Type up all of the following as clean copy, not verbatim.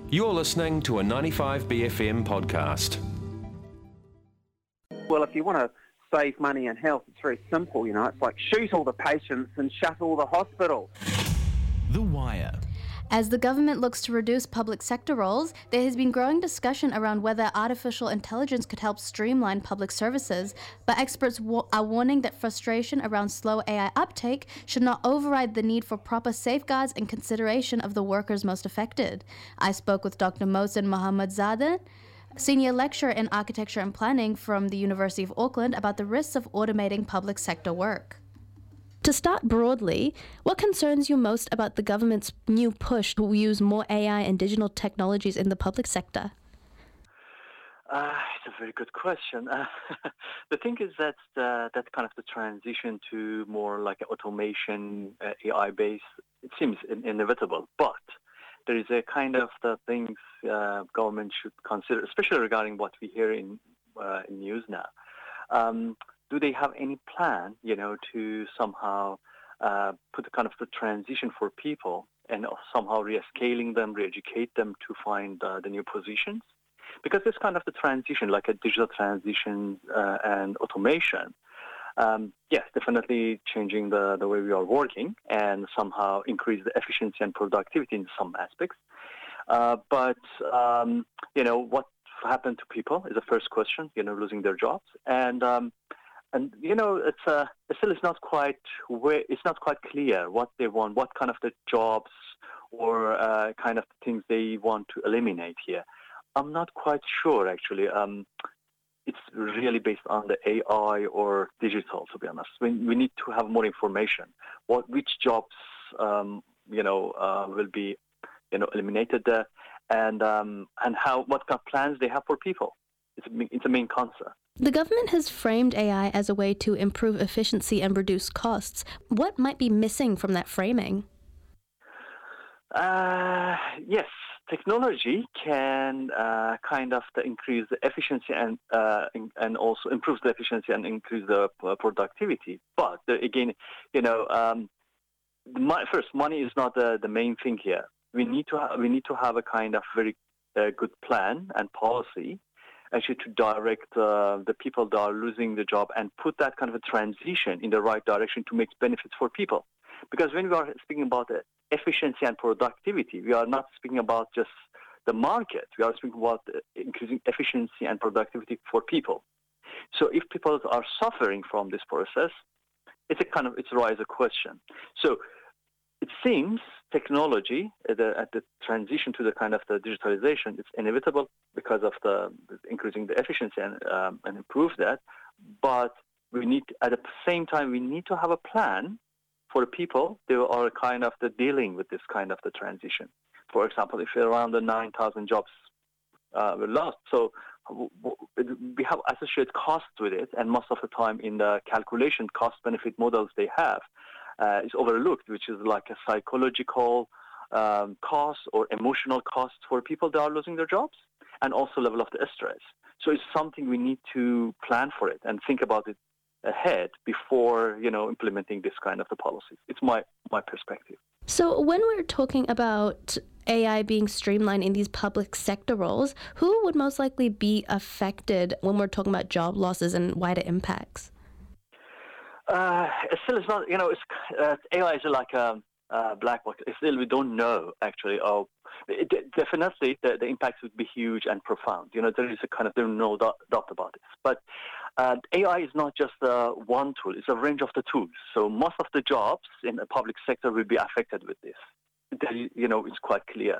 You're listening to a 95BFM podcast. Well, if you want to save money and health, it's very simple, It's like shoot all the patients and shut all the hospitals. The Wire. As the government looks to reduce public sector roles, there has been growing discussion around whether artificial intelligence could help streamline public services, but experts are warning that frustration around slow AI uptake should not override the need for proper safeguards and consideration of the workers most affected. I spoke with Dr. Mohsen Mohammadzadeh, Senior Lecturer in Architecture and Planning from the University of Auckland, about the risks of automating public sector work. To start broadly, what concerns you most about the government's new push to use more AI and digital technologies in the public sector? It's a very good question. The thing is that that kind of the transition to more like automation, AI-based, it seems inevitable. But there is a kind of the things government should consider, especially regarding what we hear in news now. Do they have any plan, to somehow put a kind of the transition for people and somehow re-scaling them, re-educate them to find the new positions? Because this kind of the transition, like a digital transition and automation, yes, definitely changing the way we are working and somehow increase the efficiency and productivity in some aspects. But what happened to people is the first question, losing their jobs. And it's not quite clear what they want, what kind of the jobs or kind of the things they want to eliminate here. I'm not quite sure, actually. It's really based on the AI or digital, to be honest. We need to have more information. Which jobs, will be, eliminated there, and what kind of plans they have for people. It's a main concern. The government has framed AI as a way to improve efficiency and reduce costs. What might be missing from that framing? Yes, technology can kind of increase the efficiency and also improve the efficiency and increase the productivity. But again, first, money is not the main thing here. We need to have a kind of very good plan and policy, actually, to direct the people that are losing the job and put that kind of a transition in the right direction to make benefits for people. Because when we are speaking about efficiency and productivity, we are not speaking about just the market. We are speaking about increasing efficiency and productivity for people. So if people are suffering from this process, it's raises a question. So it seems technology at the transition to the kind of the digitalization, it's inevitable because of the increasing the efficiency and improve that. But at the same time, we need to have a plan for the people that are kind of dealing with this kind of the transition. For example, if around the 9,000 jobs were lost, so we have associated costs with it, and most of the time in the calculation cost-benefit models they have, is overlooked, which is like a psychological cost or emotional cost for people that are losing their jobs, and also level of the stress. So it's something we need to plan for it and think about it ahead before, implementing this kind of the policies. It's my perspective. So when we're talking about AI being streamlined in these public sector roles, who would most likely be affected when we're talking about job losses and wider impacts? Still, it's not, AI is like a black box. Still, we don't know, actually. Definitely, the impacts would be huge and profound. There's no doubt about it. But AI is not just one tool. It's a range of the tools. So most of the jobs in the public sector will be affected with this. It's quite clear.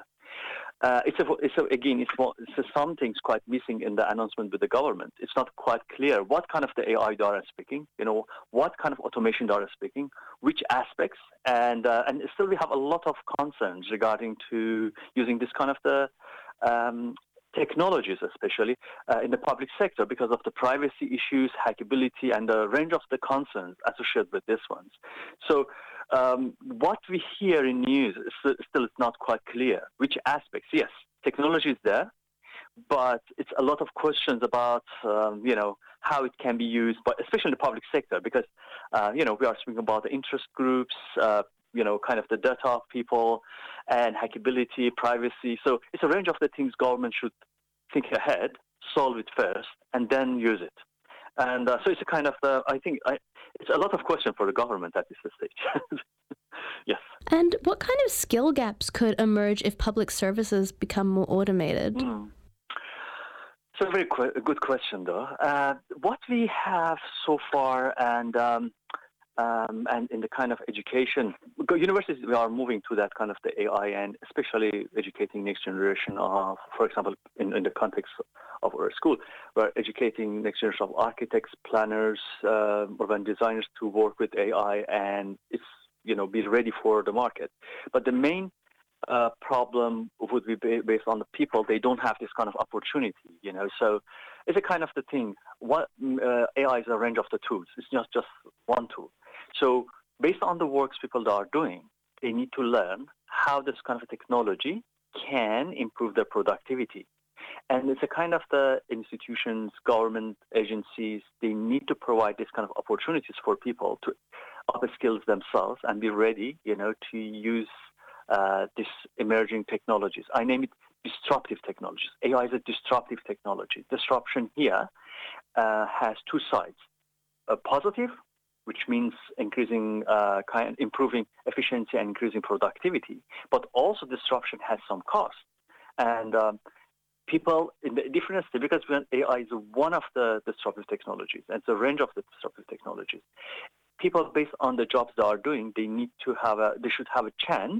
Something's quite missing in the announcement with the government. It's not quite clear what kind of the AI they are speaking, what kind of automation they are speaking, which aspects, and still we have a lot of concerns regarding to using this kind of the technologies, especially in the public sector, because of the privacy issues, hackability, and the range of the concerns associated with these ones. So what we hear in news still is not quite clear. Which aspects? Yes, technology is there, but it's a lot of questions about, how it can be used, but especially in the public sector, because, we are speaking about the interest groups, kind of the data of people and hackability, privacy. So it's a range of the things government should think ahead, solve it first, and then use it. And so it's a kind of, it's a lot of question for the government at this stage. Yes. And what kind of skill gaps could emerge if public services become more automated? It's a very good question, though. What we have so far, and in the kind of education, universities we are moving to that kind of the AI, and especially educating next generation of, for example, in the context of our school, we're educating next generation of architects, planners, urban designers to work with AI, and it's be ready for the market. But the main problem would be based on the people. They don't have this kind of opportunity, So it's a kind of the thing. What AI is a range of the tools. It's not just one tool. So based on the works people are doing, they need to learn how this kind of technology can improve their productivity. And it's a kind of the institutions, government agencies, they need to provide this kind of opportunities for people to upskill themselves and be ready, to use these emerging technologies. I name it disruptive technologies. AI is a disruptive technology. Disruption here has two sides. A positive, which means improving efficiency and increasing productivity, but also disruption has some cost. And people in the different stages, because AI is one of the disruptive technologies, and it's a range of the disruptive technologies. People, based on the jobs they are doing, they should have a chance,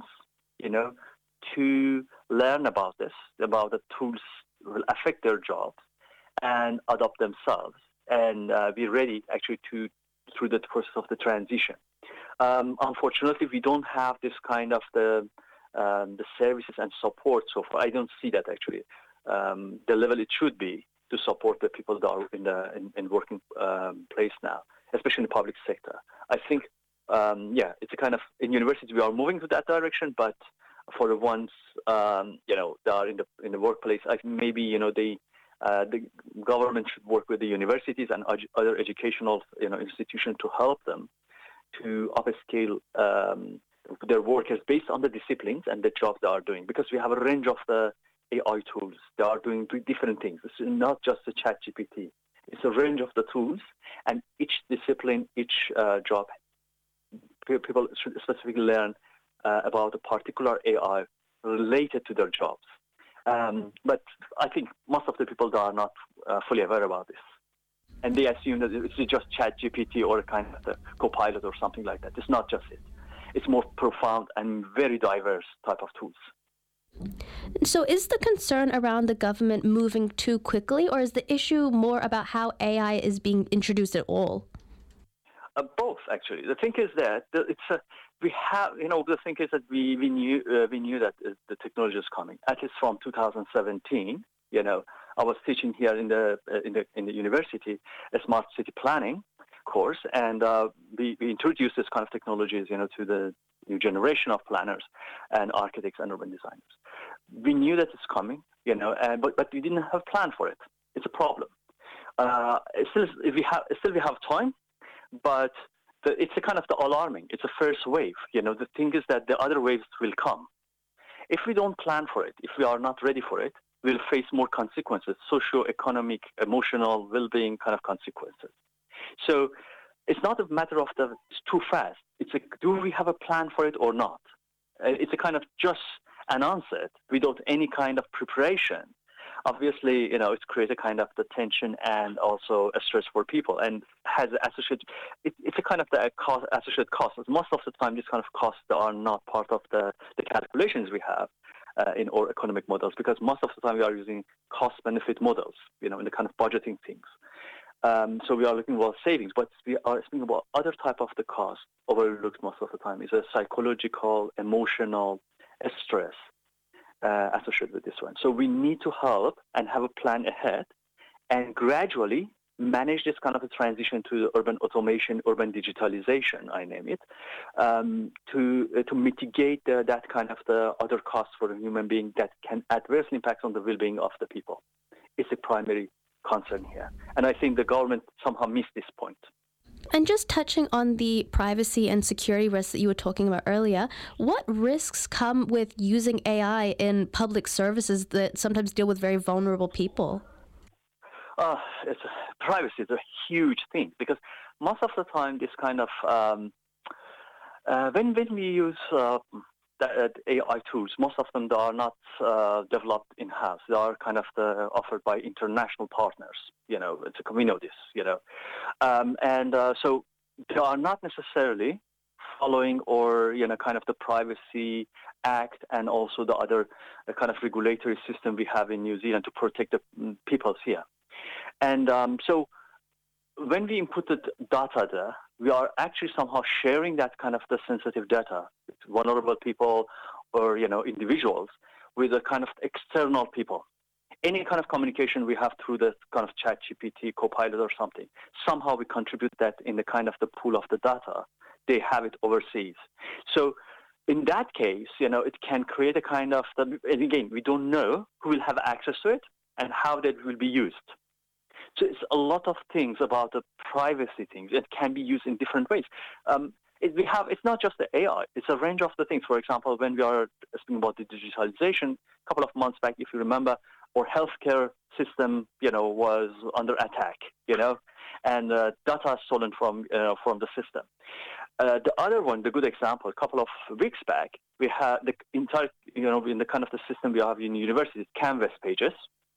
to learn about this, about the tools will affect their jobs, and adopt themselves, and be ready actually through the process of the transition. Unfortunately, we don't have this kind of the services and support so far. I don't see that actually. The level it should be to support the people that are in working place now, especially in the public sector. I think, it's a kind of, in universities we are moving to that direction, but for the ones, that are in the workplace, I think maybe, the government should work with the universities and other educational, institutions to help them to upscale their workers based on the disciplines and the jobs they are doing, because we have a range of the AI tools. They are doing different things. It's not just the ChatGPT. It's a range of the tools, and each discipline, each job, people should specifically learn about a particular AI related to their jobs. But I think most of the people are not fully aware about this. And they assume that it's just ChatGPT or a kind of the Copilot or something like that. It's not just it. It's more profound and very diverse type of tools. So is the concern around the government moving too quickly, or is the issue more about how AI is being introduced at all? Both, actually. The thing is that the thing is that we knew that the technology is coming. At least from 2017, I was teaching here in the university a smart city planning course, and we introduced this kind of technologies, to the new generation of planners and architects and urban designers. We knew that it's coming, but we didn't have a plan for it. It's a problem. Still we have time, but it's a kind of the alarming. It's a first wave. The thing is that the other waves will come. If we don't plan for it, if we are not ready for it, we'll face more consequences, socio-economic, emotional, well-being kind of consequences. So it's not a matter of it's too fast. It's do we have a plan for it or not? It's a kind of just announce it without any kind of preparation. Obviously, it creates a kind of the tension and also a stress for people, and has associated. It's a kind of the associated costs. Most of the time, these kind of costs are not part of the calculations we have in our economic models, because most of the time we are using cost-benefit models, in the kind of budgeting things. So we are looking about savings, but we are speaking about other type of the cost overlooked most of the time. Is a psychological, emotional stress associated with this one. So we need to help and have a plan ahead, and gradually manage this kind of a transition to urban automation, urban digitalization, I name it, to mitigate that kind of the other costs for a human being that can adversely impact on the well-being of the people. It's a primary concern here. And I think the government somehow missed this point. And just touching on the privacy and security risks that you were talking about earlier, what risks come with using AI in public services that sometimes deal with very vulnerable people? Privacy is a huge thing because most of the time this kind of when we use AI tools, most of them are not developed in-house. They are kind of offered by international partners. We know this. So they are not necessarily following or kind of the Privacy Act and also the other kind of regulatory system we have in New Zealand to protect the peoples here. And so when we input the data there, we are actually somehow sharing that kind of the sensitive data with vulnerable people or, individuals with a kind of external people. Any kind of communication we have through the kind of ChatGPT, Copilot or something, somehow we contribute that in the kind of the pool of the data. They have it overseas. So in that case, it can create a kind of, and again, we don't know who will have access to it and how that will be used. So it's a lot of things about the privacy things. It can be used in different ways. It's not just the AI. It's a range of the things. For example, when we are speaking about the digitalization, a couple of months back, if you remember, our healthcare system, was under attack, and data stolen from the system. The other one, the good example, a couple of weeks back, we had the entire, in the kind of the system we have in universities, Canvas pages,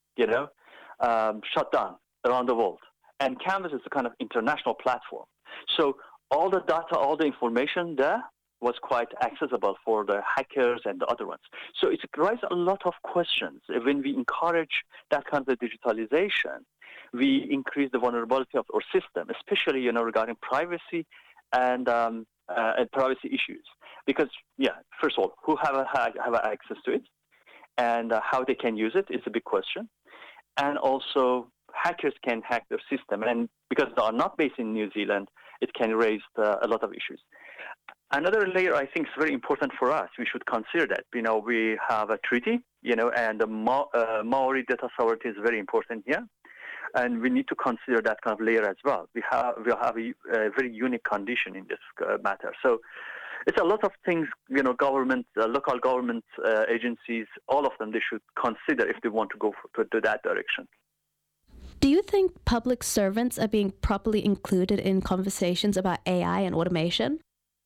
shut down around the world. And Canvas is a kind of international platform. So all the data, all the information there was quite accessible for the hackers and the other ones. So it raises a lot of questions. When we encourage that kind of digitalization, we increase the vulnerability of our system, especially, regarding privacy and privacy issues. Because, first of all, who have access to it and how they can use it is a big question. And also, hackers can hack their system, and because they are not based in New Zealand, it can raise a lot of issues. Another layer I think is very important for us. We should consider that. We have a treaty, and the Maori data sovereignty is very important here, and we need to consider that kind of layer as well. We have a very unique condition in this matter. So it's a lot of things, government, local government agencies, all of them, they should consider if they want to go to that direction. Do you think public servants are being properly included in conversations about AI and automation?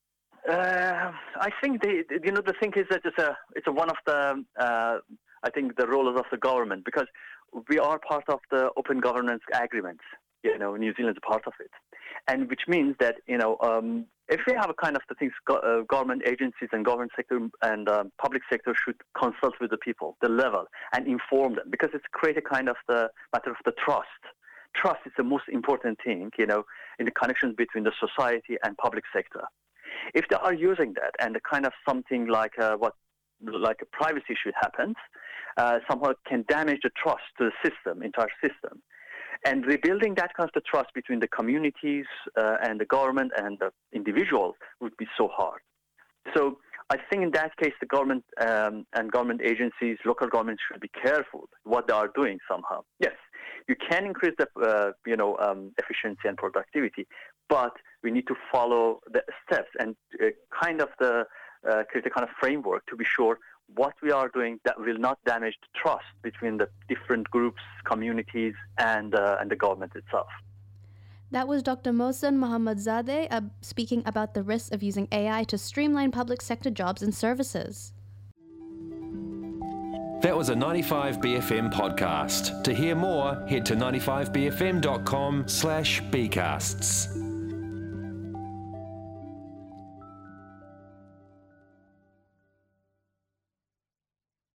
I think the thing is that it's one of the I think the roles of the government, because we are part of the Open Governance Agreements. New Zealand is part of it, and which means that if we have a kind of the things, government agencies and government sector and public sector should consult with the people, the level, and inform them, because it's create a kind of the matter of the trust. Trust is the most important thing, in the connections between the society and public sector. If they are using that and the kind of something like a privacy issue happens, somehow it can damage the trust to the system, entire system. And rebuilding that kind of the trust between the communities and the government and the individuals would be so hard. So I think in that case, the government and government agencies, local governments should be careful what they are doing somehow. Yes, you can increase the efficiency and productivity, but we need to follow the steps and kind of create a kind of framework to be sure what we are doing that will not damage the trust between the different groups, communities, and the government itself. That was Dr. Mohsen Mohammadzadeh speaking about the risks of using AI to streamline public sector jobs and services. That was a 95BFM podcast. To hear more, head to 95bfm.com/bcasts.